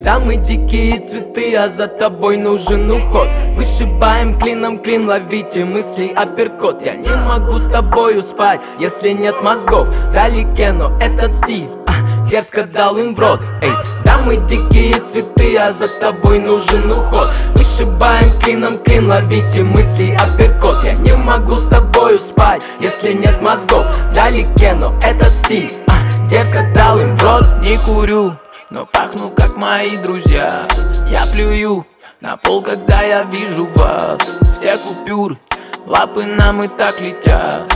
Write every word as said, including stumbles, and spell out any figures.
Да мы дикие цветы, а за тобой нужен уход. Вышибаем клином клин, ловите мысли апперкот. Я не могу с тобою спать, если нет мозгов. Вдалеке, но этот стиль а, дерзко дал им в рот. Эй, да мы дикие цветы, а за тобой нужен уход. Вышибаем клином клин, ловите мысли апперкот. Я не могу с тобою спать, если нет мозгов. Вдалеке, но этот стиль а, дерзко дал им в рот. Не курю, но пахну как мои друзья. Я плюю на пол, когда я вижу вас. Все купюры в лапы нам и так летят.